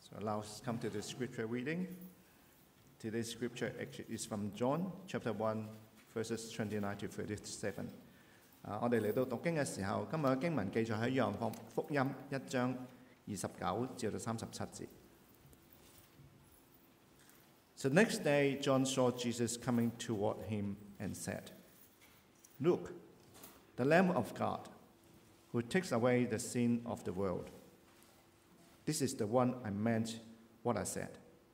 So now let's come to the scripture reading. Today's scripture actually is from John chapter 1, verses 29 to 37. 我哋嚟到讀經嘅時候，今日嘅經文記載喺《約翰福音》1章29至到37節。So the next day, John saw Jesus coming toward him and said, "Look, the Lamb of God, who takes away the sin of the world. This is the one I meant what I said.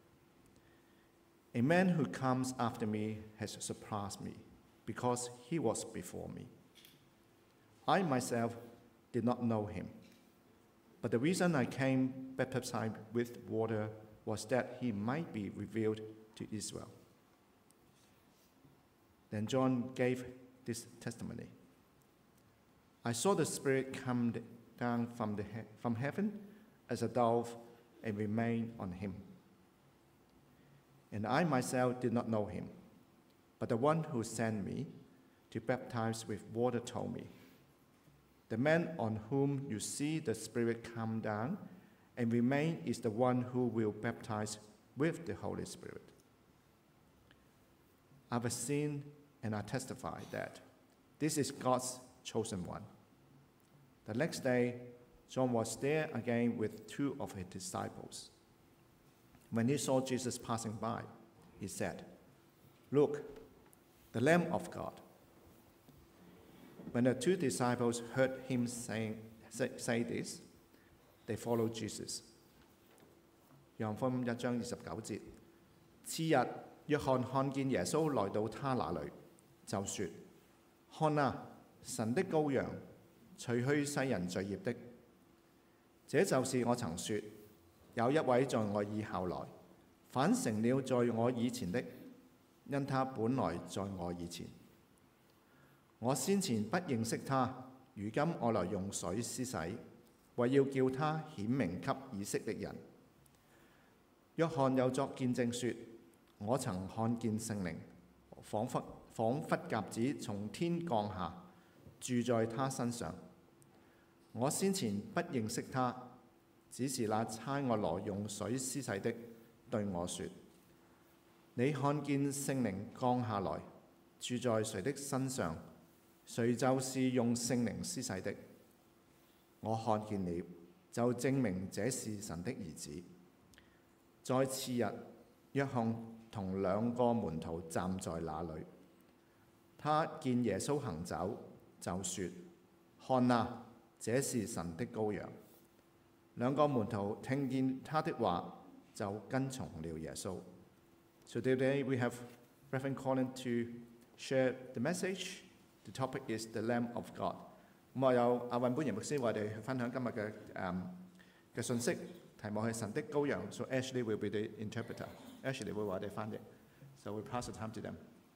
A man who comes after me has surpassed me, because he was before me. I myself did not know him, but the reason I came baptized with water was that he might be revealed to Israel." Then John gave this testimony. "I saw the Spirit come down from heaven as a dove and remain on him. And I myself did not know him, but the one who sent me to baptize with water told me, 'The man on whom you see the Spirit come down and remain is the one who will baptize with the Holy Spirit.' I have seen and I testify that this is God's chosen one." The next day, John was there again with 2 of his disciples. When he saw Jesus passing by, he said, "Look, the Lamb of God." When the 2 disciples heard him say this, they followed Jesus. 約翰福音1章29節，次日，約翰看見耶穌來到他那裏，就說："看啊，神的羔羊，除去世人罪孽的。這就是我曾說，有一位在我以後來，反成了在我以前的，因他本來在我以前。我先前不認識他，如今我來用水施洗，為要叫他顯明給以色列人。約翰又作見證說：我曾看見聖靈，彷彿鴿子從天降下，住在他身上。我先前不認識他，只是那差我來用水施洗的對我說：你看見聖靈降下來，住在誰的身上，誰就是用聖靈施洗的。我看見了，就證明這是神的兒子。在次日，約翰同2個門徒站在那裏，他見耶穌行走，就說：看啊，這是神的羔羊。2個門徒聽見他的話，就跟從了耶穌。So today we have Reverend Colin to share the message. The topic is the Lamb of God. 咁我有阿運本賢牧師為我哋分享今日嘅信息，題目係神的羔羊。So Ashley will be the interpreter. Ashley 會為我哋翻譯。So we pass the time to them.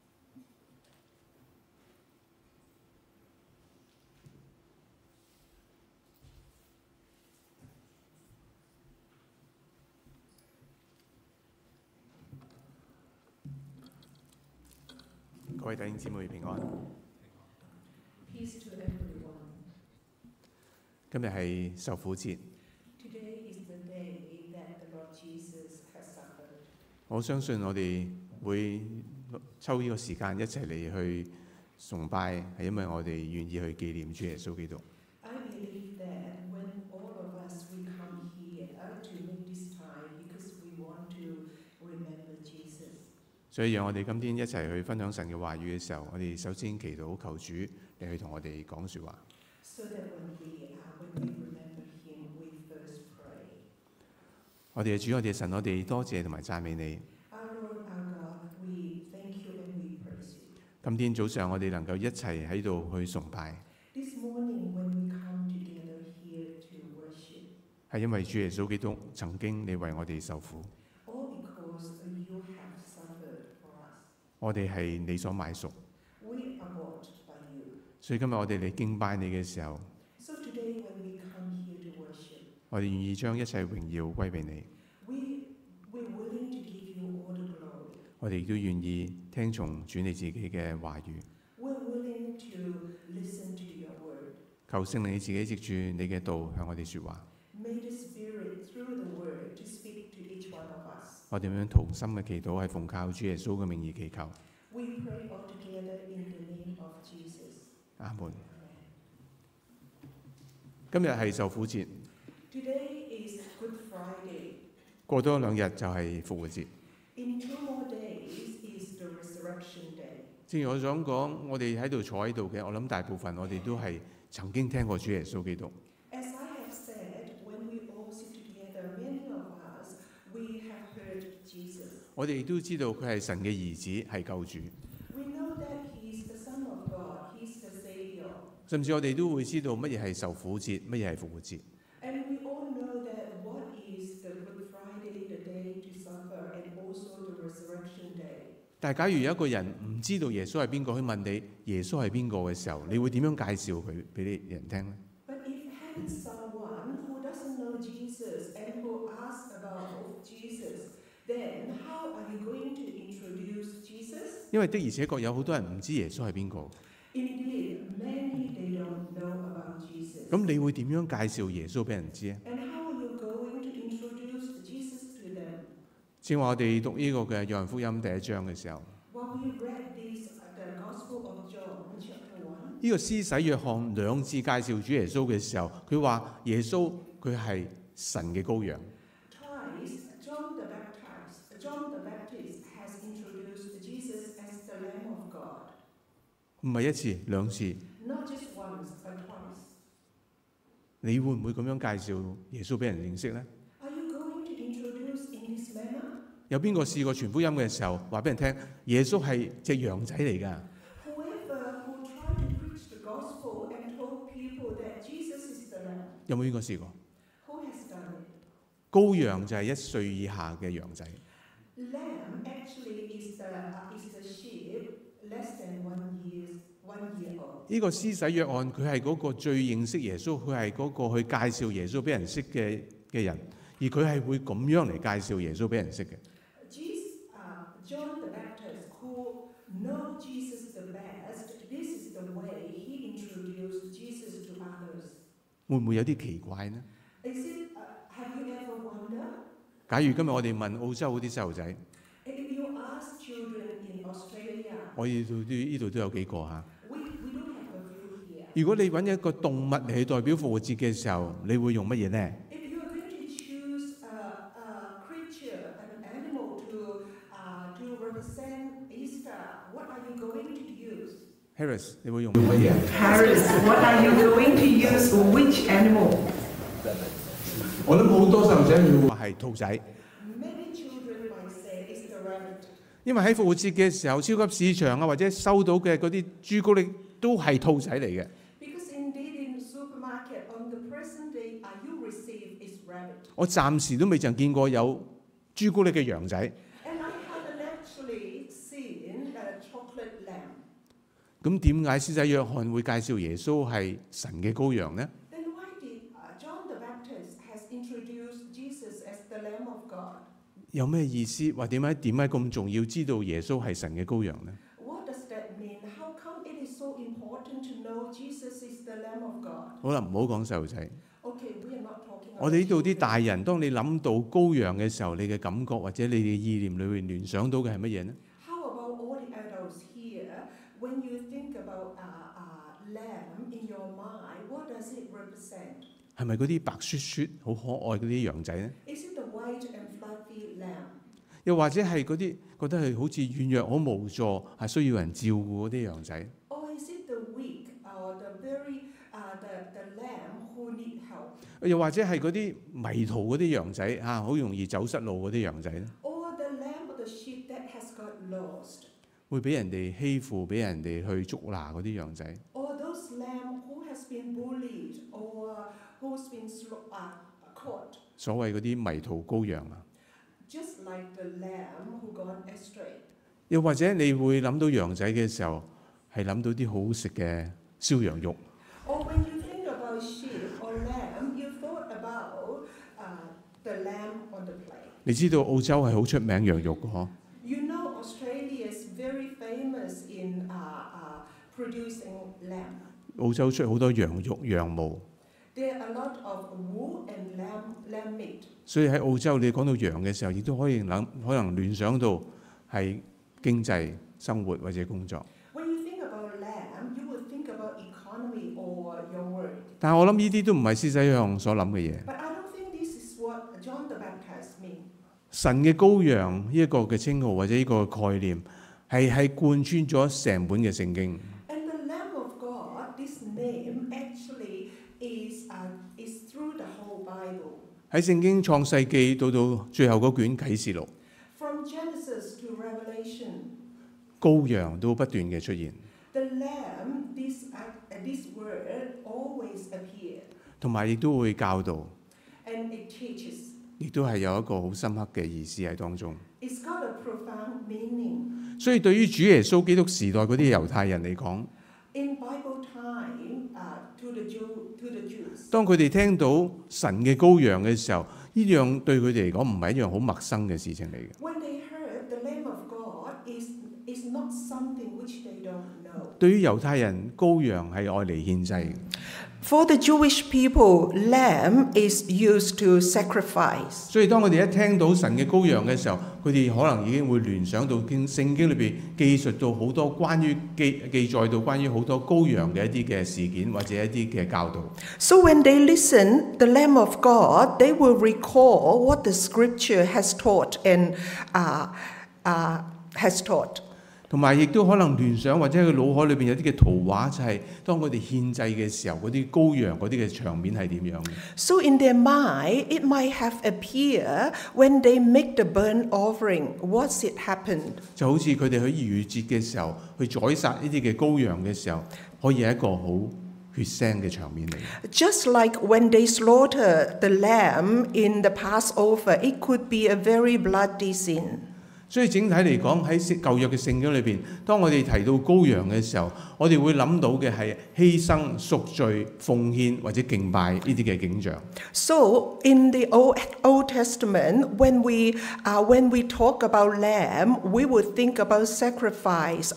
各位弟兄姊妹平安。 Peace to everyone. 今日係受苦節， Today is the day that the Lord Jesus has suffered. 我相信我哋會抽呢個時間一齊嚟去崇拜，係因為我哋願意去紀念主耶穌基督。 I believe that when all of us we come here to make this time because we want to remember Jesus. 所以讓我哋今天一齊去分享神嘅話語嘅時候，我哋首先祈禱求主嚟去同我哋講説話。 So that when we remember Him, we first pray. 我哋嘅主，我哋嘅神，我哋多謝同埋讚美你。 Our Lord, our God, we thank you and we praise you. 今天早上我哋能夠一齊喺度去崇拜， This morning when we come together here to worship, 係因為主耶穌基督曾經你為我哋受苦， all because you have suffered for us. 我哋係你所買贖。 We are bought by you. 所以今日我哋嚟敬拜你嘅時候， So today when we come here to worship, 我哋願意將一切榮耀歸俾你。 we're willing to give you all the glory. 我哋亦都願意聽從主你自己嘅話語， We're willing to listen to your word. 求聖靈你自己藉住你嘅道向我哋説話。 May the Spirit through through the word to speak to each one of us. 我哋咁樣同心嘅祈禱係奉靠主耶穌嘅名義祈求。 We pray all together in the name of Jesus. 阿門。 Amen. 今日係受苦節， Today is Good Friday. 過多2日就係復活節。 In 2 more days is the Resurrection Day. 正如我想講，我哋喺度坐喺度嘅，我諗大部分我哋都係曾經聽過主耶穌基督。 As I have said, when we all sit together, many of us, we have heard Jesus. 我哋亦都知道佢係神嘅兒子，係救主。 We know that He is the Son of God, He is the Savior. 甚至我哋都會知道乜嘢係受苦節，乜嘢係復活節。 And we all know that what is the Good Friday, the day to suffer, and also the Resurrection Day. 但係假如有一個人唔知道耶穌係邊個，去問你耶穌係邊個嘅時候，你會點樣介紹佢俾你人聽呢？ But if you have someone who doesn't know Jesus and who asks about Jesus, then how are you going to introduce Jesus? 因為的而且確有好多人唔知耶穌係邊個。 Indeed, many they don't know about Jesus. 咁你會點樣介紹耶穌俾人知咧？ And how are you going to introduce Jesus to them? 正話我哋讀呢個嘅約翰福音第1章嘅時候， While we read this, the Gospel of John, chapter 1, 呢個施洗約翰2次介紹主耶穌嘅時候，佢話耶穌佢係神嘅羔羊。 twice John the Baptist has introduced Jesus as the Lamb of God. 唔係1次2次， Not just once, but twice. 你會唔會咁樣介紹耶穌俾人認識呢？ Are you going to introduce in this manner? 有邊個試過傳福音嘅時候話俾人聽耶穌係隻羊仔嚟㗎？ Whoever who tried to preach the gospel and told people that Jesus is the Lamb, 有冇邊個試過？ who has done it? 羔羊就係1歲以下嘅羊仔。 Lamb actually is the sheep less than 1 year old. 呢個施洗約翰佢係嗰個最認識耶穌，佢係嗰個去介紹耶穌俾人識嘅人，而佢係會咁樣嚟介紹耶穌俾人識嘅。 John the Baptist, who know Jesus the best, this is the way he introduced Jesus to others. 會唔會有啲奇怪呢？ Is it? Have you ever wondered? 假如今日我哋問澳洲嗰啲細路仔， If you ask children in Australia, 我呢度都有幾個嚇。 we do have a few here. 如果你揾一個動物嚟去代表復活節嘅時候，你會用乜嘢呢？ If you are going to choose a creature, an animal to represent Easter, what are you going to use? Harris，你會用乜嘢？ Harris, what are you going to use? Which animal? 我諗好多細路仔會話係兔仔， Many children might say it's the rabbit. 因為喺復活節嘅時候，超級市場啊或者收到嘅嗰啲朱古力都係兔仔嚟嘅。 Because indeed in the supermarket on the present day, you receive is rabbit. 我暫時都未曾見過有朱古力嘅羊仔。 And I haven't actually seen a chocolate lamb. 咁點解施洗約翰會介紹耶穌係神嘅羔羊呢？ Then why did John the Baptist has introduced Jesus as the Lamb of God? 有咩意思？或點解咁重要知道耶穌係神嘅羔羊呢？ What does that mean? How come it is so important to know Jesus is the Lamb of God? 好啦，唔好講細路仔， Okay, we are not talking about 我哋呢度啲 children. 大人，當你諗到羔羊嘅時候，你嘅感覺或者你嘅意念裏面聯想到嘅係乜嘢呢？ How about all the adults here? When you think about lamb in your mind, what does it represent? 係咪嗰啲白雪雪好可愛嗰啲羊仔呢？ Is it the white and fluffy lamb? 又或者係嗰啲覺得係好似軟弱、好無助，係需要人照顧嗰啲羊仔？ Or is it the weak or the lamb who need help? 又或者係嗰啲迷途嗰啲羊仔嚇，好容易走失路嗰啲羊仔呢？ Or the lamb or the sheep that has got lost? 會俾人哋欺負、俾人哋去捉拿嗰啲羊仔？ Or those lamb who has been bullied or who's been caught? 所謂嗰啲迷途羔羊啊？ Just like the lamb who gone astray. 又或者你會諗到羊仔嘅時候，係諗到啲好好食嘅燒羊肉。 Or when you think about sheep or lamb, you thought about the lamb on the plate. 你知道澳洲係好出名羊肉嘅嗬？ You know Australia is very famous in producing lamb. 澳洲出好多羊肉、羊毛。 There are a lot of wool and lamb meat. 所以喺澳洲你講到羊嘅時候，亦都可能聯想到係經濟、生活或者工作。 When you think about lamb, you will think about economy or your work. 但係我諗呢啲都唔係施洗約翰所諗嘅嘢。 But I don't think this is what John the Baptist means. 神嘅羔羊呢一個嘅稱號或者呢個概念係貫穿咗成本嘅聖經。 And the Lamb of God, this name actually is through the whole Bible. 喺聖經創世記到最後嗰卷啟示錄， From Genesis to Revelation, 羔羊都不斷嘅出現， the Lamb, this word always appears, 同埋亦都會教導， and it teaches. 亦都係有一個好深刻嘅意思喺當中。 It's got a profound meaning. 所以對於主耶穌基督時代嗰啲猶太人嚟講， In Bible time, to the Jews, 當佢哋聽到神嘅羔羊嘅時候，呢樣對佢哋嚟講唔係一樣好陌生嘅事情嚟嘅。 when they heard the Lamb of God is not something which they don't know. 對於猶太人，羔羊係愛嚟獻祭嘅。 For the Jewish people, lamb is used to sacrifice. 所以當佢哋一聽到神嘅羔羊嘅時候，佢哋可能已經會聯想到聖經裏邊記述到好多關於記載到關於好多羔羊嘅一啲嘅事件或者一啲嘅教導。 So when they listen the Lamb of God, they will recall what the Scripture has taught and has taught. 同埋亦都可能聯想或者喺佢腦海裏邊有啲嘅圖畫，就係當佢哋獻祭嘅時候，嗰啲羔羊嗰啲嘅場面係點樣嘅。 So in their mind, it might have appeared when they make the burnt offering. What's it happened? 就好似佢哋喺逾越節嘅時候去宰殺呢啲嘅羔羊嘅時候，可以係一個好血腥嘅場面嚟。 Just like when they slaughter the lamb in the Passover, it could be a very bloody sin. 所以整體嚟講，喺舊約嘅聖經裏邊，當我哋提到羔羊嘅時候，我哋會諗到嘅係犧牲、贖罪、奉獻或者敬拜呢啲嘅景象。 So in the Old Testament, when we talk about lamb, we would think about sacrifice,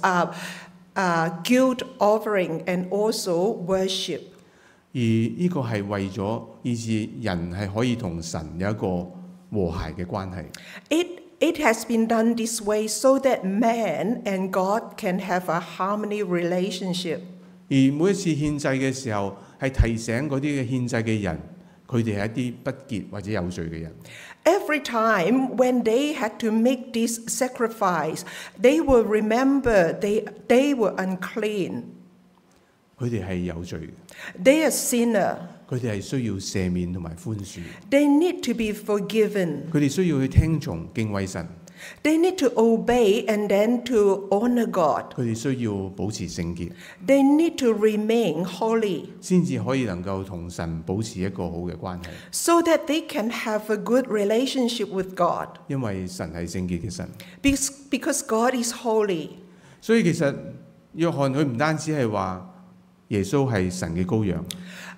guilt offering, and also worship. 而呢個係為咗以致人係可以同神有一個和諧嘅關係。 It has been done this way so that man and God can have a harmony relationship. 而每一次獻祭嘅時候，係提醒嗰啲嘅獻祭嘅人，佢哋係一啲不潔或者有罪嘅人。 Every time when they had to make this sacrifice, they will remember they were unclean. 佢哋係有罪嘅， They are sinner. 佢哋係需要赦免同埋寬恕， They need to be forgiven. 佢哋需要去聽從敬畏神， They need to obey and then to honor God. 佢哋需要保持聖潔， They need to remain holy 先至可以能夠同神保持一個好嘅關係。 so that they can have a good relationship with God. 因為神係聖潔嘅神， Because God is holy. 所以其實約翰佢唔單止係話耶穌係神嘅羔羊，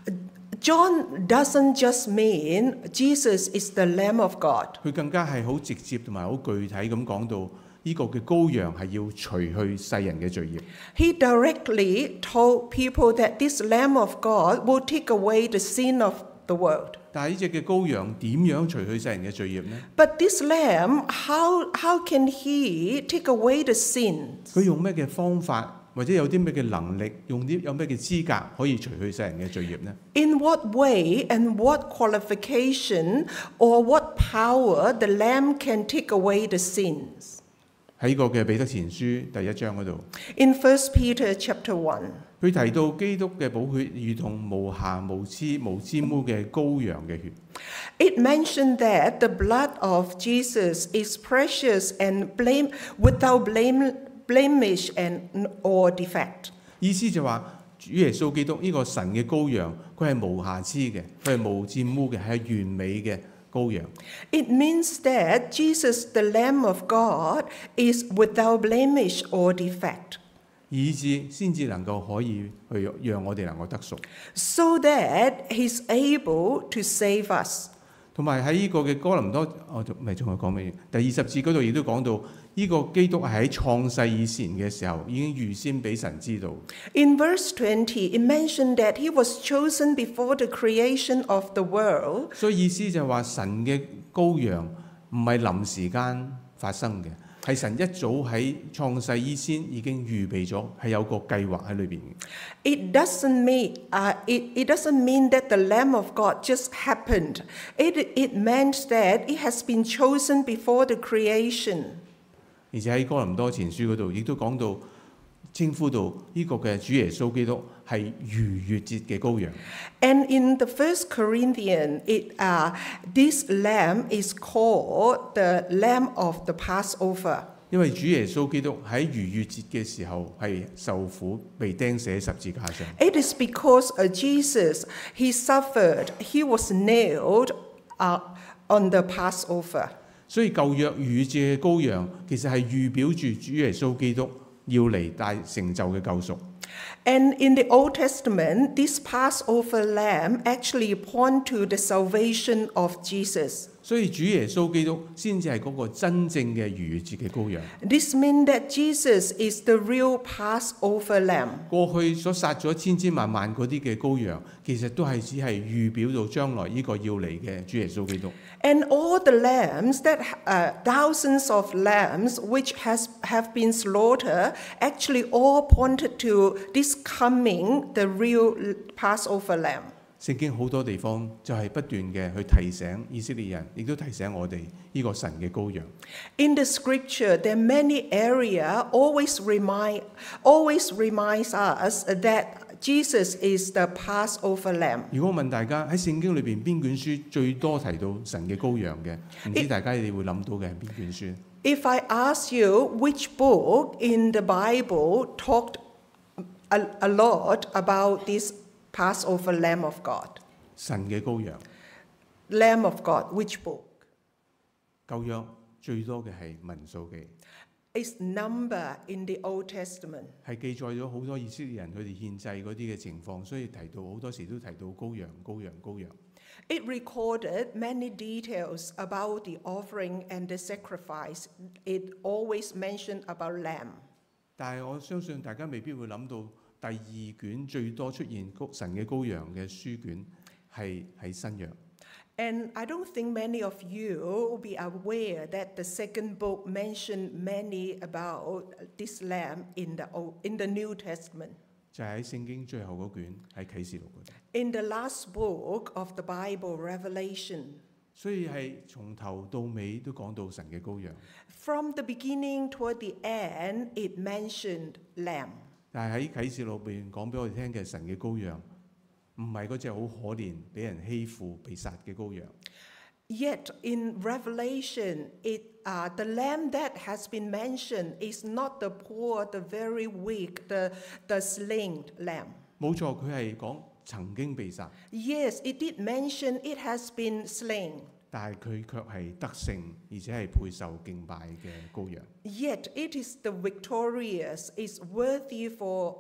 John doesn't just mean Jesus is the Lamb of God. 佢更加係好直接同埋好具體咁講到呢個嘅羔羊係要除去世人嘅罪孽。 He directly told people that this Lamb of God will take away the sin of the world. 但係呢隻嘅羔羊點樣除去世人嘅罪孽呢？ But this Lamb, how can he take away the sins? 佢用咩嘅方法？或者有啲咩嘅能力，有咩嘅資格可以除去世人嘅罪孽呢？ In what way and what qualification or what power the Lamb can take away the sins? 喺個嘅彼得前書第1章嗰度， In 1 Peter chapter 1, 佢提到基督嘅寶血如同無瑕無疵無沾污嘅羔羊嘅血。 it mentioned that the blood of Jesus is precious and without blemish and or defect. 意思就話主耶穌基督呢個神嘅羔羊，佢係無瑕疵嘅，佢係無沾污嘅，係完美嘅羔羊。 It means that Jesus, the Lamb of God, is without blemish or defect, 以致先至能夠可以去讓我哋能夠得贖。 so that he's able to save us. 同埋喺呢個嘅哥林多，我仲係講乜嘢？第20節嗰度亦都講到，呢個基督係喺創世以前嘅時候已經預先俾神知道。 In verse 20, it mentioned that he was chosen before the creation of the world. 所以意思就係話神嘅羔羊唔係臨時間發生嘅，係神一早喺創世以前已經預備咗，係有個計劃喺裏邊嘅。 It doesn't mean that the Lamb of God just happened. It meant that it has been chosen before the creation. 而且喺哥林多前書嗰度，亦都講到稱呼到呢個嘅主耶穌基督係逾越節嘅羔羊。 And in the First Corinthians, this lamb is called the Lamb of the Passover. 因為主耶穌基督喺逾越節嘅時候係受苦，被釘死喺十字架上。 It is because Jesus, he suffered, he was nailed on the Passover. 所以舊約逾越節嘅羔羊其實係預表住主耶穌基督要嚟帶成就嘅救贖。 And in the Old Testament, this Passover lamb actually point to the salvation of Jesus. 所以主耶穌基督先至係嗰個真正嘅逾越節嘅羔羊。 This means that Jesus is the real Passover lamb. 過去所殺咗千千萬萬嗰啲嘅羔羊，其實都係只係預表到將來呢個要嚟嘅主耶穌基督。 And all the lambs thousands of lambs which have been slaughtered, actually all pointed to this coming, the real Passover lamb. 聖經好多地方就係不斷嘅去提醒以色列人，亦都提醒我哋呢個神嘅羔羊。 In the scripture, there are many areas always reminds us that Jesus is the Passover lamb. 如果我問大家喺聖經裏邊邊卷書最多提到神嘅羔羊嘅，唔知大家你哋會諗到嘅係邊卷書？ If I ask you which book in the Bible talked a lot about this Passover Lamb of God. 神嘅羔羊。 Lamb of God, which book? 舊約最多嘅係民數記， It's number in the Old Testament. 係記載咗好多以色列人佢哋獻祭嗰啲嘅情況，所以提到好多時都提到羔羊、羔羊、羔羊。 It recorded many details about the offering and the sacrifice. It always mentioned about lamb. 但係我相信大家未必會諗到第二卷最多出現神嘅羔羊嘅書卷係喺新約。 And I don't think many of you will be aware that the second book mentioned many about this lamb in the New Testament. 就係喺聖經最後嗰卷喺啟示錄嗰度。 In the last book of the Bible, Revelation. 所以係從頭到尾都講到神嘅羔羊。 From the beginning toward the end, it mentioned lamb. 但係喺啟示錄入邊講俾我哋聽嘅神嘅羔羊，唔係嗰隻好可憐、俾人欺負、被殺嘅羔羊。 Yet in Revelation, the lamb that has been mentioned is not the poor, the very weak, the slain lamb. 冇錯，佢係講曾經被殺， Yes, it did mention it has been slain. 但係佢卻係得勝，而且係配受敬拜嘅羔羊。 Yet it is the victorious, is worthy for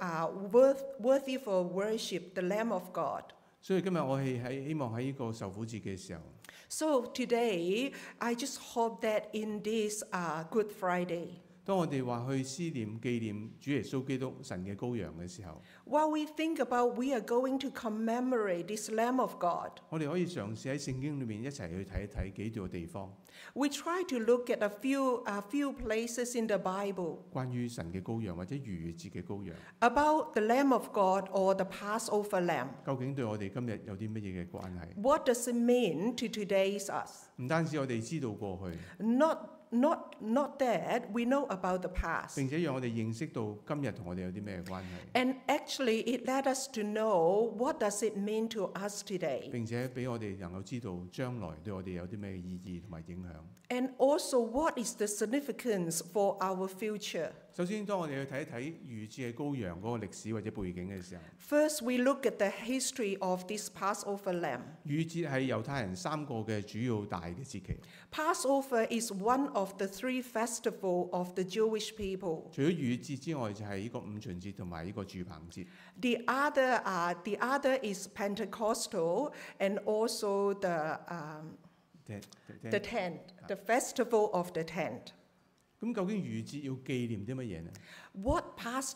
worship, the Lamb of God. 所以今日我係希望喺呢個受苦節嘅時候， So today, I just hope that in this Good Friday, 當我哋話去思念紀念主耶穌基督神嘅羔羊嘅時候， while we think about we are going to commemorate this Lamb of God, 我哋可以嘗試喺聖經裏面一齊去睇一睇幾個地方， we try to look at a few places in the Bible 關於神嘅羔羊或者逾越節嘅羔羊， about the Lamb of God or the Passover Lamb. 究竟對我哋今日有啲乜嘢嘅關係？ What does it mean to today's us? 唔單止我哋知道過去， Not that we know about the past. 並且讓我哋認識到今日同我哋有啲咩關係， And actually, it led us to know what does it mean to us today. 並且俾我哋能夠知道將來對我哋有啲咩意義同埋影響。 And also, what is the significance for our future? 首先，當我哋去睇一睇逾越節嘅羔羊嗰個歷史或者背景嘅時候， First, we look at the history of this Passover lamb. 逾越節係猶太人3個嘅主要大嘅節期。 Passover is one of the 3 festivals of the Jewish people. 除咗逾越節之外，就係呢個五旬節同埋呢個住棚節。 The other is Pentecostal and also the the tent, the festival of the tent. 咁究竟逾節要紀念啲乜嘢呢？ What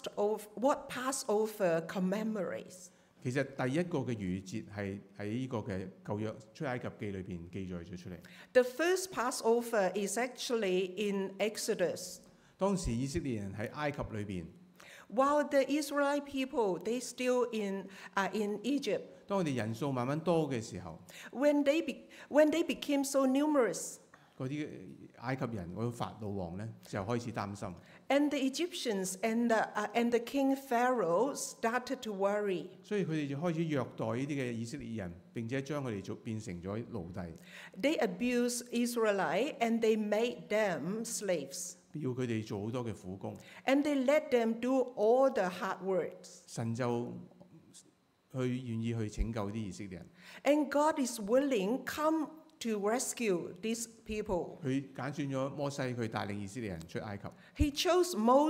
Passover commemorates? 其實第一個嘅逾節係喺呢個嘅舊約出埃及記裏邊記載咗出嚟。 The first Passover is actually in Exodus. 當時以色列人喺埃及裏邊， While the Israelite people, they still in Egypt. 當佢哋人數慢慢多嘅時候， When they became so numerous, 嗰啲埃及人嗰個法老王呢，就開始擔心， and the Egyptians and the king Pharaoh started to worry. 所以佢哋就開始虐待呢啲嘅以色列人，並且將佢哋變成咗奴隸， They abused Israelite and they made them slaves. 要佢哋做好多嘅苦工。 And they let them do all the hard works. 神就願意去拯救啲以色列人， And God is willing come to rescue these people. 佢揀選咗摩西，佢帶領以色列人出埃及。 He chose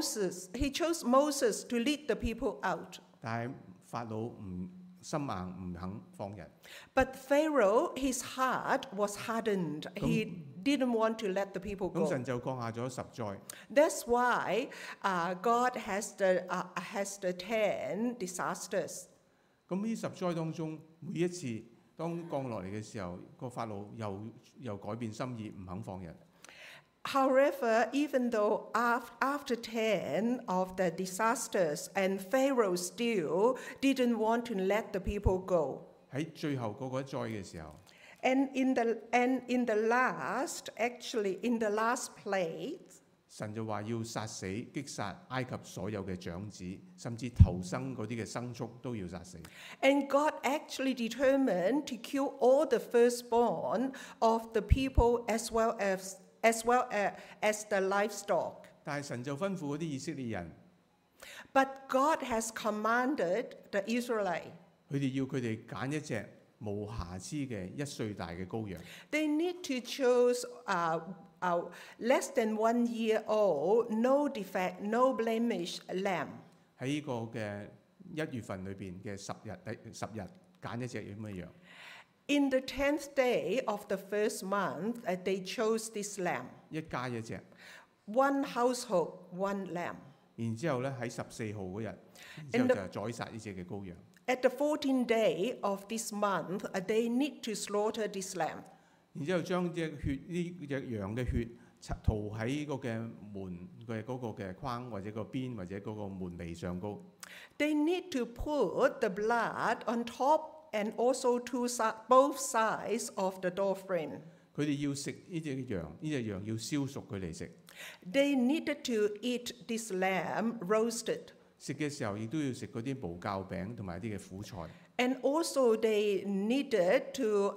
Moses to lead the people out. 但係法老心硬唔肯放人， But Pharaoh, his heart was hardened. He didn't want to let the people 咁 go. 神就降下咗十災。 That's why God has the 10 disasters. 咁呢十災當中，每一次當降落嚟嘅時候，個法老又改變心意，唔肯放人。 However, even though after 10 of the disasters, and Pharaoh still didn't want to let the people go. 喺最後嗰個災嘅時候， And in the last plague, 神就話要殺死、擊殺埃及所有嘅長子，甚至頭生嗰啲嘅牲畜都要殺死。 and God actually determined to kill all the firstborn of the people as well as the livestock. 但係神就吩咐嗰啲以色列人， But God has commanded the Israelites. 佢哋要佢哋揀一隻無瑕疵嘅1歲大嘅羔羊， They need to choose less than 1 year old, no defect, no blemish lamb. 喺呢個嘅1月份裏邊嘅10日揀一隻咁嘅羊。 In the 10th day of the first month, they chose this lamb. 一家一隻， One household, one lamb. 然之後咧喺14號嗰日，然之後就宰殺呢隻嘅羔羊。 At the 14th day of this month, they need to slaughter this lamb. 然之後將呢隻羊嘅血塗喺個嘅門嘅嗰個嘅框或者個邊或者嗰個門楣上高。 They need to put the blood on top and also both sides of the door frame. 佢哋要食呢隻羊，呢隻羊要燒熟佢嚟食。 They needed to eat this lamb roasted. 食嘅時候亦都要食嗰啲無酵餅同埋一啲嘅苦菜。 And also they needed to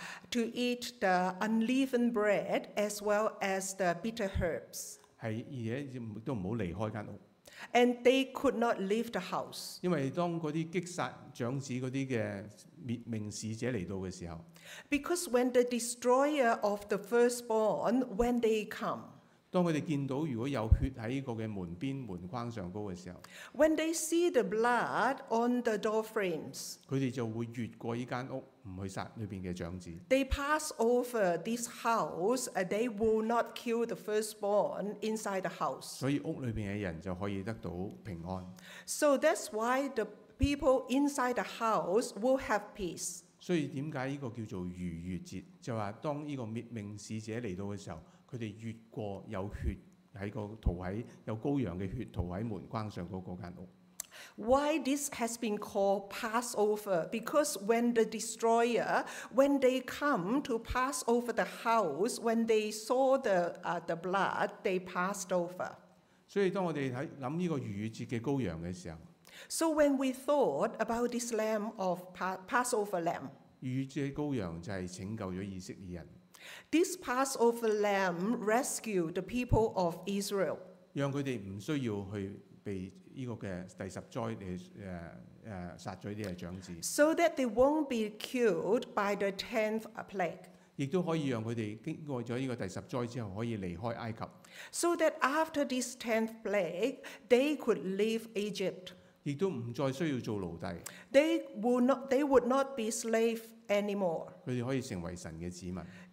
eat the unleavened bread as well as the bitter herbs. 係而且都唔好離開間屋， And they could not leave the house. 因為當嗰啲擊殺長子嗰啲嘅滅命使者嚟到嘅時候， Because when the destroyer of the firstborn, when they come, 當佢哋見到如果有血喺個嘅門邊門框上高嘅時候， when they see the blood on the door frames, 佢哋就會越過呢間屋，唔去殺裏邊嘅長子。 they pass over this house. They will not kill the firstborn inside the house. 所以屋裏邊嘅人就可以得到平安。 So that's why the people inside the house will have peace. 所以點解呢個叫做逾越節？就話當呢個滅命使者嚟到嘅時候，佢哋越過有血喺個塗喺有羔羊嘅血塗喺門框上嗰間屋。 Why this has been called Passover? Because when the destroyer, when they come to pass over the house, when they saw the blood, they passed over. 所以當我哋諗呢個逾越節嘅羔羊嘅時候， So when we thought about this lamb of Passover lamb, 逾越節嘅羔羊就係拯救咗以色列人， this Passover lamb rescued the people of Israel. 讓佢哋唔需要去被呢個嘅第10災嚟殺咗啲嘅長子， So that they won't be killed by the 10th plague. 亦都可以讓佢哋經過咗呢個第10災之後可以離開埃及， So that after this 10th plague, they could leave Egypt. 亦都唔再需要做奴隸， They would not be slave anymore. 佢哋可以成為神嘅子民。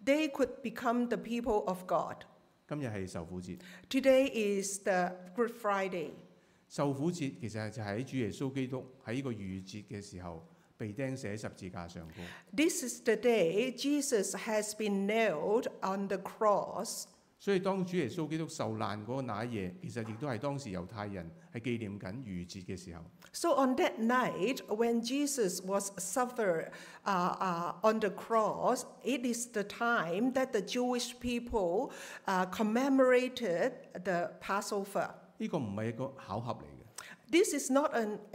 they could become the people of God. 今日係受苦節， Today is the Good Friday. 受苦節其實就係喺主耶穌基督喺呢個逾越節嘅時候被釘死喺十字架上高。 This is the day Jesus has been nailed on the cross. 所以當主耶穌基督受難嗰個那一夜，其實亦都係當時猶太人係紀念緊逾越節嘅時候。 So on that night, when Jesus was suffered on the cross, it is the time that the Jewish people commemorated the Passover. 呢個唔係一個巧合嚟嘅， This is not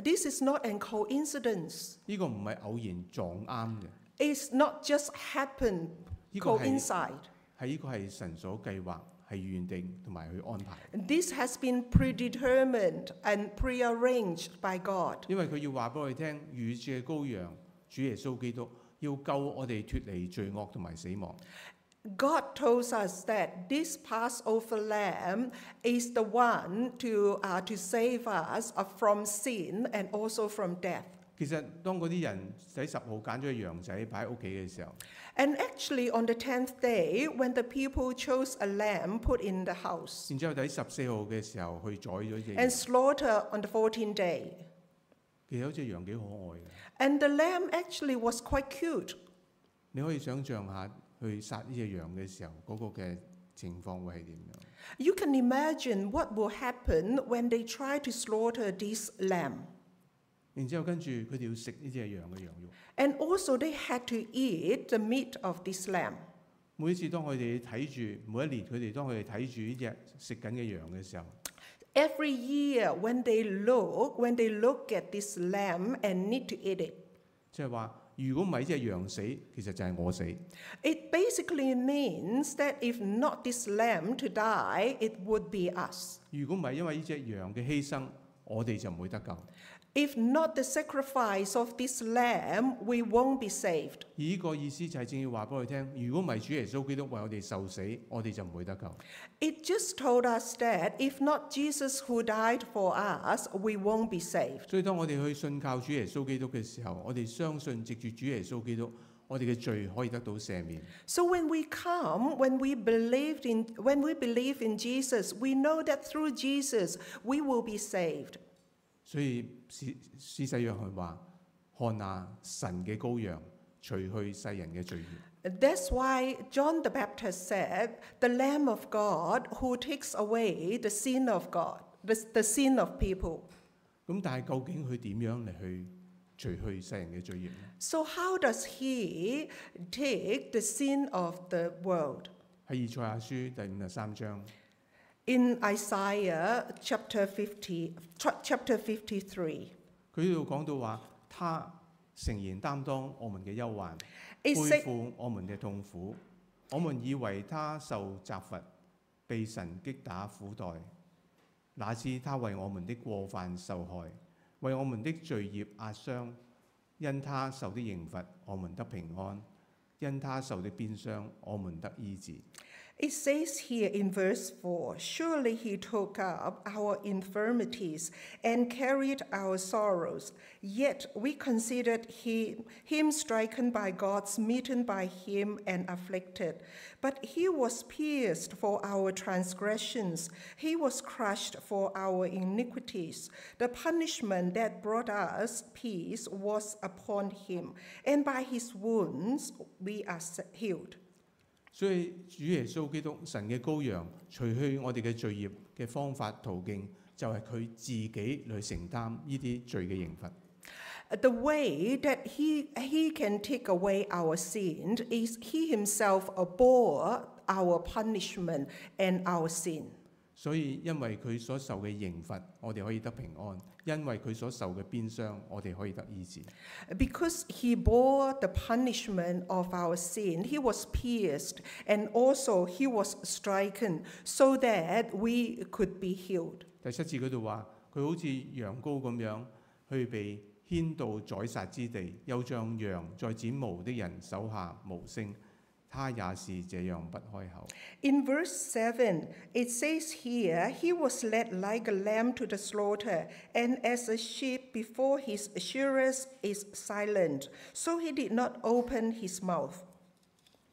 an coincidence. 呢個唔係偶然撞啱嘅， It's not just happened 呢個係 coincide. 呢個係神所計劃、係預定同埋去安排。 This has been predetermined and prearranged by God. 因為佢要話俾我哋聽，逾越節嘅羔羊主耶穌基督要救我哋脱離罪惡同埋死亡。 God tells us that this Passover lamb is the one to save us from sin and also from death. 其實當嗰啲人喺10號揀咗個羊仔擺喺屋企嘅時候， And actually, on the 10th day, when the people chose a lamb put in the house 然之後喺14號嘅時候去宰咗隻 and 羊， slaughter on the 14th day. 其實有隻羊幾可愛嘅， And the lamb actually was quite cute. 你可以想象下去殺呢隻羊嘅時候嗰個嘅情況會係點樣？ You can imagine what will happen when they try to slaughter this lamb. 然之後跟住佢哋要食呢隻羊嘅羊肉。 And also, they had to eat the meat of this lamb. 每一次當佢哋睇住，每一年佢哋當佢哋睇住呢隻食緊嘅羊嘅時候， Every year, when they look at this lamb and need to eat it, 即係話如果唔係呢隻羊死，其實就係我死。 it basically means that if not this lamb to die, it would be us. 如果唔係因為呢隻羊嘅犧牲，我哋就唔會得救。 If not the sacrifice of this lamb, we won't be saved. 而呢個意思就係正要話俾我哋聽，如果唔係主耶穌基督為我哋受死，我哋就唔會得救。 It just told us that if not Jesus who died for us, we won't be saved. 所以當我哋去信靠主耶穌基督嘅時候，我哋相信藉住主耶穌基督，我哋嘅罪可以得到赦免。 So when we believe in Jesus, we know that through Jesus we will be saved. 所以施洗約翰話：看那神嘅羔羊，除去世人嘅罪孽。 That's why John the Baptist said, "The Lamb of God who takes away the sin of God, the sin of people." 咁但係究竟佢點樣嚟去除去世人嘅罪孽呢？ So how does he take the sin of the world? 喺以賽亞書第53章， In Isaiah chapter 53, 佢呢度講到話，他誠然擔當我們嘅憂患， it 背 says, 負我們嘅痛苦。我們以為他受責罰，被神擊打苦待，哪知他為我們的過犯受害，為我們的罪孽壓傷。因他受的刑罰，我們得平安；因他受的鞭傷，我們得醫治。 It says here in verse 4, "Surely he took up our infirmities and carried our sorrows. Yet we considered him stricken by God, smitten by him and afflicted. But he was pierced for our transgressions. He was crushed for our iniquities. The punishment that brought us peace was upon him, and by his wounds we are healed." 所以主耶穌基督神嘅羔羊，除去我哋嘅罪孽嘅方法途徑，就係佢自己去承擔呢啲罪嘅刑罰。 The way that he can take away our sin is he himself bore our punishment and our sin. 所以因為佢所受嘅刑罰，我哋可以得平安；因為佢所受嘅鞭傷，我哋可以得醫治。 Because he bore the punishment of our sin, he was pierced and also he was stricken so that we could be healed. 第7節嗰度話，佢好似羊羔咁樣去被牽到宰殺之地，又像羊在剪毛的人手下無聲。他也是這樣不開口。 In verse 7, it says here, "He was led like a lamb to the slaughter, and as a sheep before his shearers is silent, so he did not open his mouth."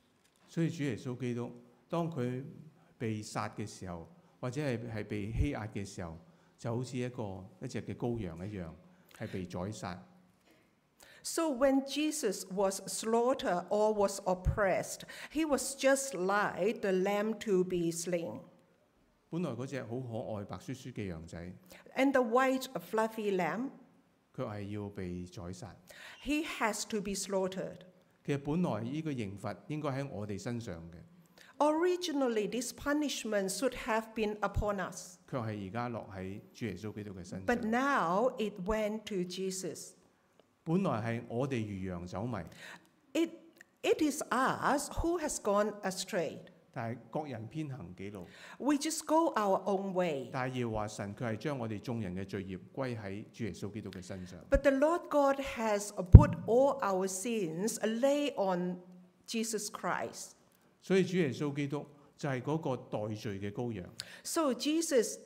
所以主耶穌基督當佢被殺嘅時候，或者係被欺壓嘅時候，就好似一隻嘅羔羊一樣，係被宰殺。 So when Jesus was slaughtered or was oppressed, he was just like the lamb to be slain. 本來嗰隻好可愛白雪雪嘅羊仔， And the white fluffy lamb, 卻係要被宰殺。 he has to be slaughtered. 其實本來呢個刑罰應該喺我哋身上嘅， Originally, this punishment should have been upon us, 卻係而家落喺主耶穌基督嘅身 but 上。 now it went to Jesus. 本來係我哋如羊走迷， It is us who has gone astray. 但係各人偏行己路。 We just go our own way. 但係耶和華神佢係將我哋眾人嘅罪孽歸喺主耶穌基督嘅身上。 But the Lord God has put all our sins lay on Jesus Christ. 所以主耶穌基督就係嗰個代罪嘅羔羊。 So Jesus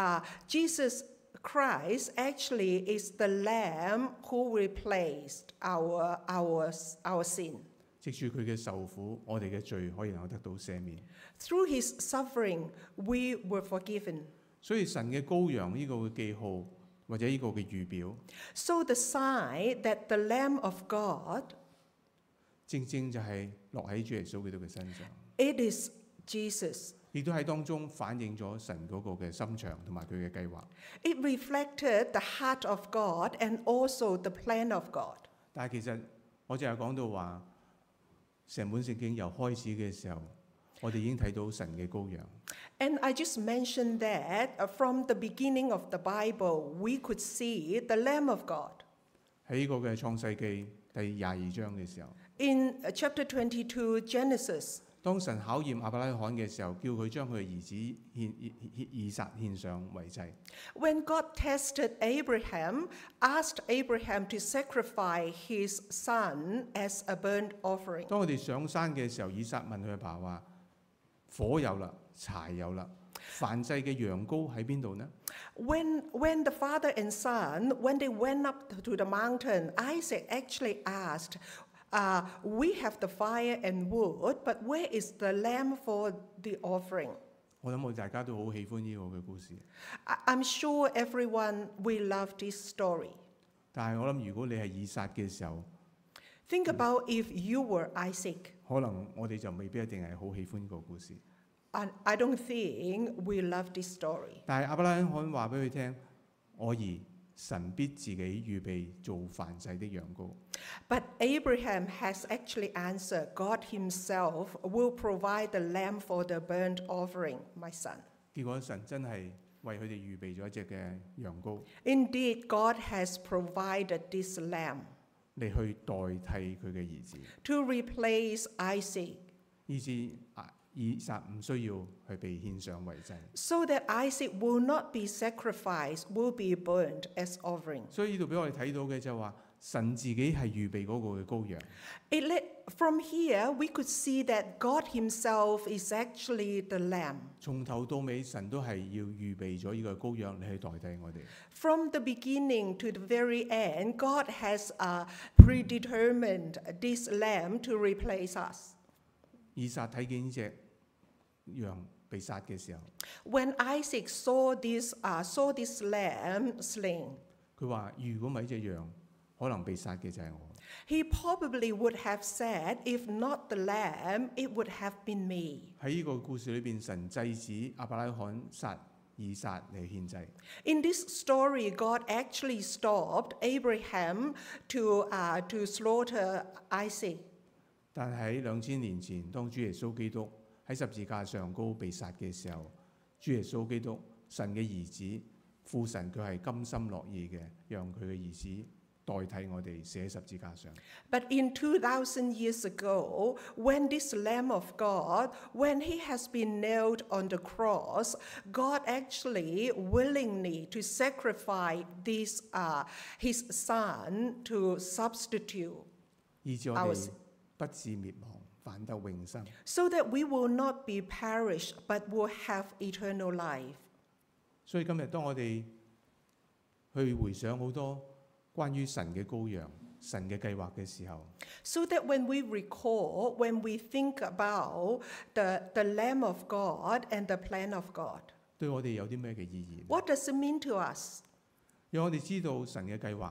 Christ actually is the lamb who replaced our sin. 藉住佢嘅受苦，我哋嘅罪可以能夠得到赦免。 Through his suffering, we were forgiven. 所以神嘅羔羊呢個嘅記號或者呢個嘅預表， So the sign that the Lamb of God, 正正就係落喺主耶穌基督嘅身上， it is Jesus. 亦都喺當中反映咗神嗰個嘅心腸同埋佢嘅計劃。 It reflected the heart of God and also the plan of God. 但係其實我淨係講到話，成本聖經由開始嘅時候，我哋已經睇到神嘅羔羊。 And I just mentioned that from the beginning of the Bible, we could see the Lamb of God. 喺呢個嘅創世記第22章嘅時候， In chapter 22, Genesis, 當神考驗亞伯拉罕嘅時候，叫佢將佢嘅兒子以撒獻上為祭。 when God tested Abraham, asked Abraham to sacrifice his son as a burnt offering. 當我哋上山嘅時候，以撒問佢阿爸話：火有啦，柴有啦，燔祭嘅羊羔喺邊度呢？ When the father and son, when they went up to the mountain, Isaac actually asked, we have the fire and wood, but where is the lamb for the offering? 我諗我哋大家都好喜歡呢個嘅故事。 I'm sure everyone will love this story. 但係我諗，如果你係以撒嘅時候， Think about if you were Isaac. 可能我哋就未必一定係好喜歡呢個故事。 I don't think we love this story. 但係亞伯拉罕話俾佢聽：我兒，神必自己預備做燔祭的羊羔。 But Abraham has actually answered, God himself will provide the lamb for the burnt offering, my son. 結果神真係為佢哋預備咗一隻嘅羊羔 Indeed, God has provided this lamb 嚟去代替佢嘅兒子， to replace Isaac, 以致以撒唔需要去被獻上為祭。 so that Isaac will not be sacrificed, will be burnt as offering. 所以呢度俾我哋睇到嘅就係話，神自己係預備嗰個嘅羔羊。 From here, we could see that God himself is actually the lamb. 從頭到尾，神都係要預備咗呢個羔羊嚟去代替我哋。 From the beginning to the very end, God has predetermined this lamb to replace us. 以撒睇見呢隻羊被殺嘅時候， When Isaac saw this lamb slain, 佢話：如果唔係呢隻羊，可能被殺嘅就係我。 he probably would have said, if not the lamb, it would have been me. 喺呢個故事裏邊，神制止亞伯拉罕殺以撒嚟獻祭。 In this story, God actually stopped Abraham to slaughter Isaac. 但喺2000年前，當主耶穌基督喺十字架上高被殺嘅時候，主耶穌基督神嘅兒子父神佢係甘心樂意嘅，讓佢嘅兒子代替我哋寫十字架上。 But in 2,000 years ago, when this Lamb of God, when he has been nailed on the cross, God actually willingly to sacrifice his son to substitute 以致我哋不致滅亡，反得永生。 so that we will not be perished but will have eternal life. 所以今日當我哋去回想好多關於神嘅羔羊、 神嘅計劃嘅時候， So that when we recall, when we think about the Lamb of God and the plan of God, 對我哋有啲咩嘅意義？ what does it mean to us? 讓我哋知道神嘅計劃，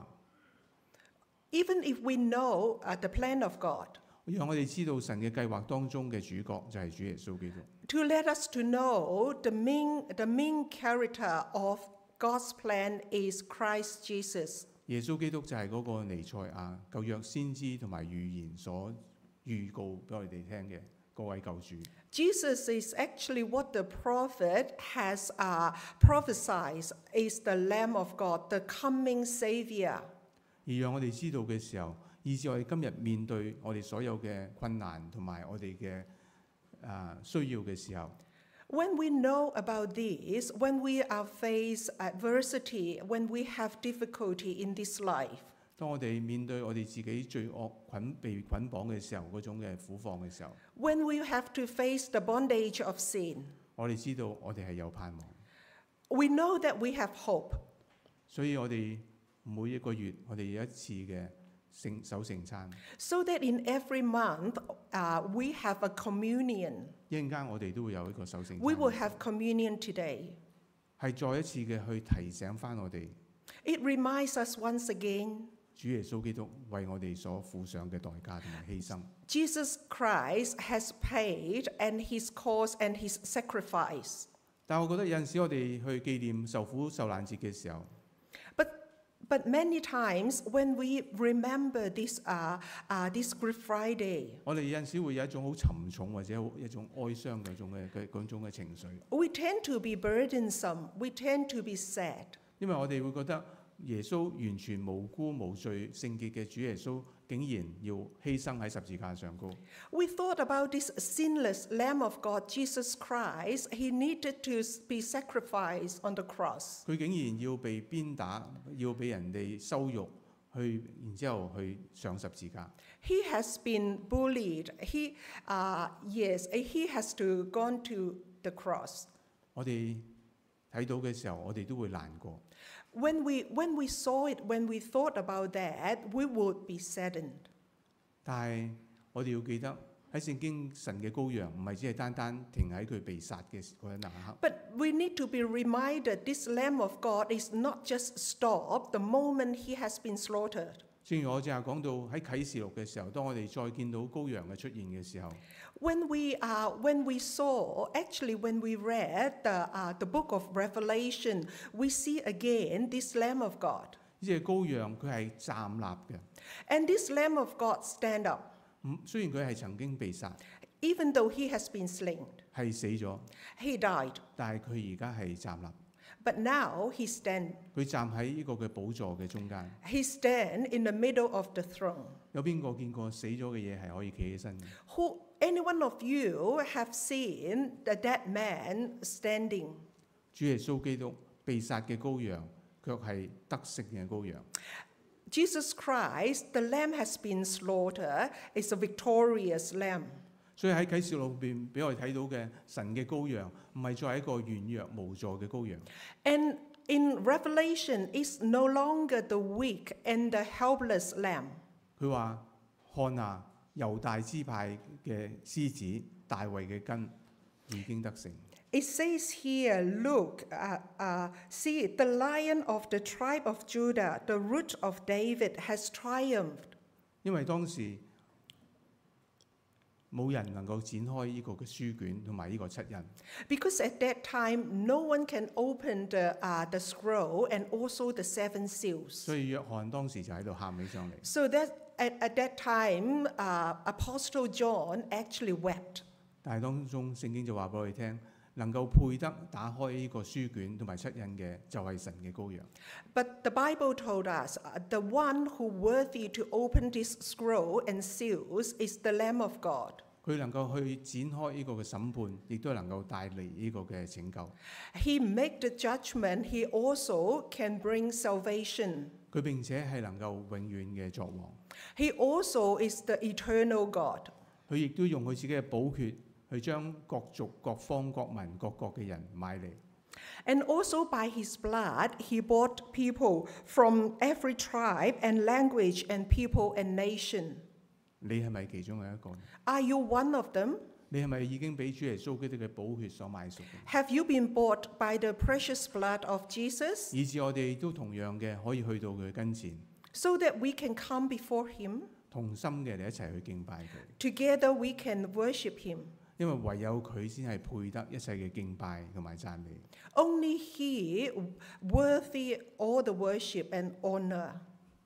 Even if we know the plan of God, 讓我哋知道神嘅計劃當中嘅主角就係主耶穌基督。 to let us to know the main character of God's plan is Christ Jesus. 耶穌基督就係嗰個彌賽亞，舊約先知同埋預言所預告俾我哋聽嘅嗰位救主。 Jesus is actually what the prophet has prophesied is the Lamb of God, the coming Savior. 而讓我哋知道嘅時候，以至我哋今日面對我哋所有嘅困難同埋我哋嘅需要嘅時候， When we know about this, when we are face adversity, when we have difficulty in this life, 當我哋面對我哋自己罪惡被捆綁嘅時候，嗰種嘅苦況嘅時候， when we have to face the bondage of sin, 我哋知道我哋係有盼望， we know that we have hope. 所以我哋每一個月我哋有一次嘅守聖餐， So that in every month we have a communion. 一陣間我哋都會有一個守聖 We will 餐， have communion today. 係再一次嘅去提醒翻我哋 It reminds us once again 主耶穌基督為我哋所付上嘅代價同埋犧牲。 Jesus Christ has paid and his cause and his sacrifice. 但我覺得有陣時我哋去紀念受苦受難節嘅時候， But many times when we remember this Good Friday, 我哋有陣時會有一種好沉重或者一種哀傷嗰種嘅情緒， we tend to be burdensome. We tend to be sad. 因為我哋會覺得耶穌完全無辜無罪聖潔嘅主耶穌，竟然要犧牲喺十字架上高。 We thought about this sinless Lamb of God, Jesus Christ. He needed to be sacrificed on the cross. 佢竟然要被鞭打，要俾人哋羞辱，然之後去上十字架。 He has been bullied. He has to gone to the cross. 我哋睇到嘅時候，我哋都會難過。 When we saw it, when we thought about that, we would be saddened. 但係我哋要記得喺聖經神嘅羔羊唔係只係單單停喺佢被殺嘅嗰一那刻。 But we need to be reminded this Lamb of God is not just stopped the moment he has been slaughtered. 正如我正係講到喺啟示錄嘅時候，當我哋再見到羔羊嘅出現嘅時候， When we saw, actually, when we read the book of Revelation, we see again this Lamb of God. 呢隻羔羊佢係站立嘅， And this Lamb of God stand up, 雖然佢係曾經被殺， even though he has been slain. 係死咗， He died. 但係佢而家係站立， But now he stand. 佢站喺呢個嘅寶座嘅中間。 He stand in the middle of the throne. 有邊個見過死咗嘅嘢係可以企起身嘅？ Any one of you have seen the dead man standing? 主耶穌基督被殺嘅羔羊，卻係得勝嘅羔羊。 Jesus Christ, the lamb has been slaughtered, is a victorious lamb. 所以喺啟示錄入邊俾我哋睇到嘅神嘅羔羊，唔係再係一個軟弱無助嘅羔羊。 And in Revelation, it's no longer the weak and the helpless lamb. 佢話：看啊，猶大支派嘅獅子，大衛嘅根已經得勝。 It says here, look, see, the lion of the tribe of Judah, the root of David, has triumphed. 因為當時冇人能夠展開呢個嘅書卷同埋呢個七印， Because at that time, no one can open the scroll and also the seven seals. 所以約翰當時就喺度喊起上嚟。 So that at that time, Apostle John actually wept. 但係當中聖經就話俾我哋聽，能夠配得打開呢個書卷同埋七印嘅，就係神嘅羔羊。 But the Bible told us the one who worthy to open this scroll and seals is the Lamb of God. 佢能夠去展開呢個嘅審判，亦都能夠帶嚟呢個嘅拯救。 He make the judgment. He also can bring salvation. 佢並且係能夠永遠嘅作王。 He also is the eternal God. 佢亦都用佢自己嘅寶血去將各族、各方、各民、各國嘅人買嚟。 And also by his blood, he bought people from every tribe and language and people and nation. 你係咪其中嘅一個？ Are you one of them? 你係咪已經俾主耶穌基督嘅寶血所買贖嘅？ Have you been bought by the precious blood of Jesus 以致我哋都同樣嘅可以去到佢跟前， so that we can come before him? 同心嘅嚟一齊去敬拜佢。 Together we can worship him. 因為唯有佢先係配得一切嘅敬拜同埋讚美。 Only he worthy all the worship and honor.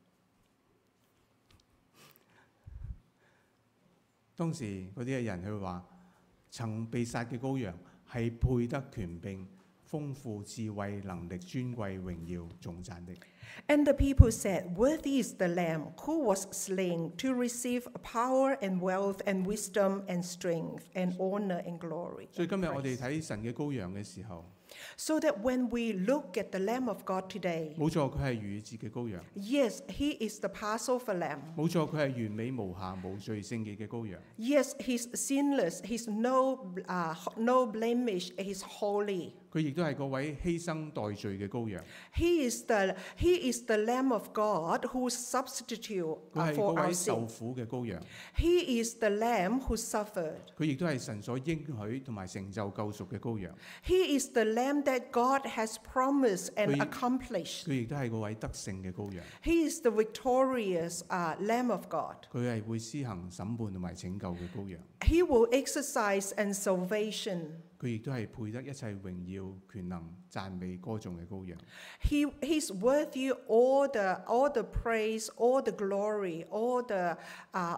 當時嗰啲嘅人佢話：曾被殺嘅羔羊係配得權柄、豐富、智慧、能力、尊貴、榮耀、頌讚的。 And the people said, Worthy is the Lamb who was slain to receive power and wealth and wisdom and strength and honor and glory. 所以今日我哋 and praise. 睇神嘅羔羊嘅時候， So that when we look at the Lamb of God today, 冇錯，佢係逾越節嘅羔羊， yes, he is the Passover Lamb. 冇錯，佢係完美無瑕、無罪聖潔嘅羔羊。 Yes, he's sinless. He's no blemish. He's holy. 佢亦都係嗰位犧牲代罪嘅羔羊， He is the Lamb of God who substitute 佢係 for 嗰 our 位受 sin. 苦嘅羔羊， He is the Lamb who suffered. 佢亦都係神所應許同埋成就救贖嘅羔羊， He is the Lamb that God has promised and 佢- accomplished. 佢亦都係嗰位得勝嘅羔羊。 He is the victorious Lamb of God. 佢係會施行審判同埋拯救嘅羔羊， He will exercise and salvation. 佢亦都係配得一切榮耀、權能、讚美、歌頌嘅羔羊。 He's worthy all the praise, all the glory, all the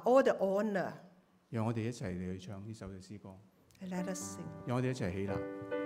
honor. 讓我哋一齊嚟去唱呢首嘅詩歌， Let us sing. 讓我哋一齊起立。